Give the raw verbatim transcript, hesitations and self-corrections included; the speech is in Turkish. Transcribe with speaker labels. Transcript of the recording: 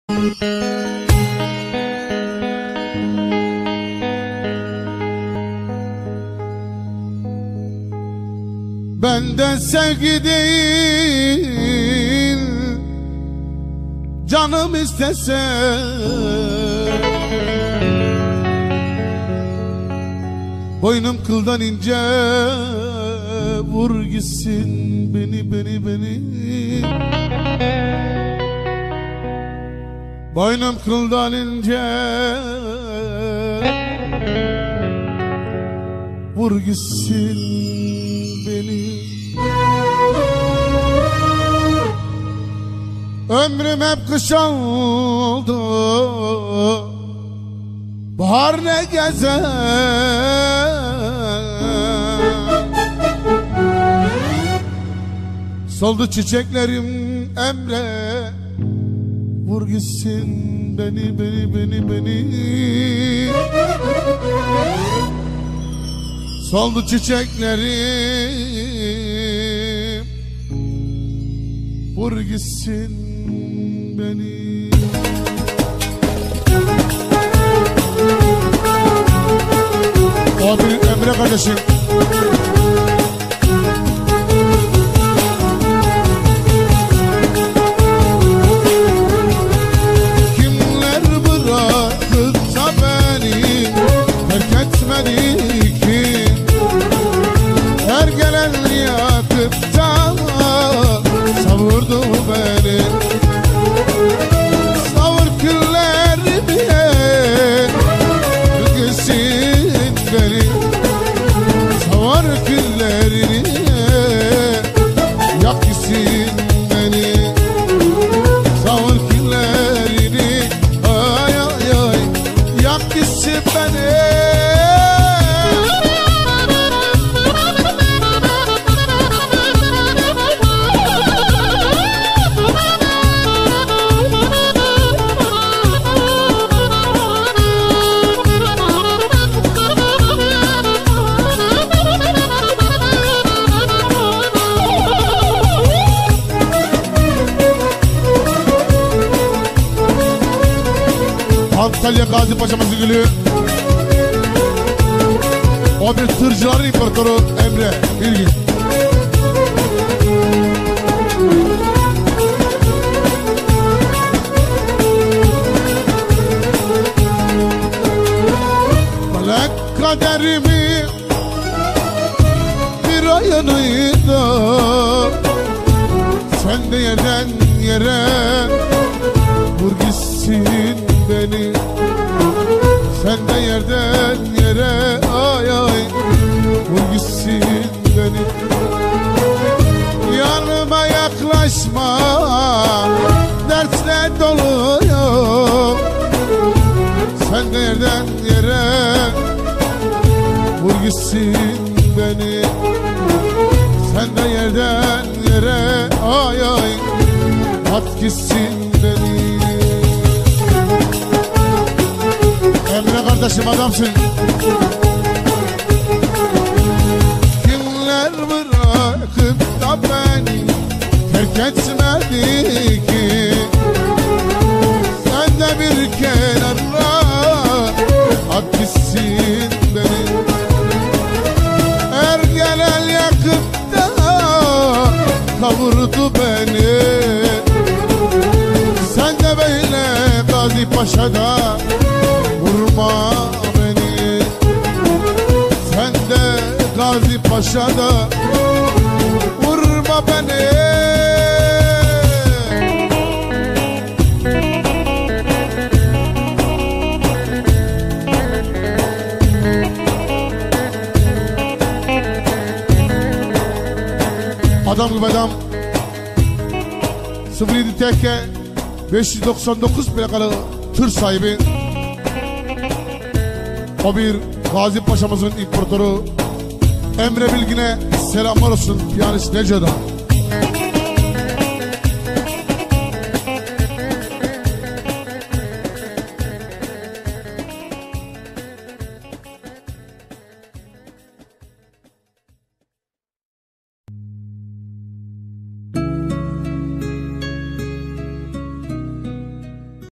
Speaker 1: Benden sevgi değil, canım istese boynum kıldan ince, vur gitsin beni beni beni. Boynum kıldan ince, vur gitsin beni. Ömrüm hep kış oldu, bahar ne gezer. Soldu çiçeklerim Emre, vur gitsin beni beni beni beni. Soldu çiçeklerim, vur gitsin beni. O bir Emre kardeşim. Kimler bırakıp da beni terk etmedi ki, her gelen yakıp da savurdu beni. Savur küllerimi, gitsin beni. Savur küllerini, yak gitsin beni. Savur küllerini, ay ay ay, yak gitsin beni. Antalya Gazi Paşa'mızın gülü, o bir tırcıların imparatoru Emre Bilgin. Melek kaderimi bir ayınıydı, sen de yerden yere vur gitsin beni. Sen de yerden yere, ay ay, vur gitsin beni. Yanıma yaklaşma, dertle doluyor. Sen de yerden yere, vur gitsin beni. Sen de yerden yere, ay ay, at gitsin beni. Emre kardeşim adamsın. Kimler bırakıp da beni terk etmedi ki, sen de bir kenara at gitsin beni. Her gelen yakıp da kavurdu beni. Sen de böyle Gazi Paşa'da vurma beni. Sen de Gazi Paşa'da vurma beni. Adam gibi adam, sıfır yedi T K beş yüz doksan dokuz plakalı tır sahibi, o bir Gazi Paşa'mızın imparatoru Emre Bilgin'e selamlar olsun, piyanist Neco'da.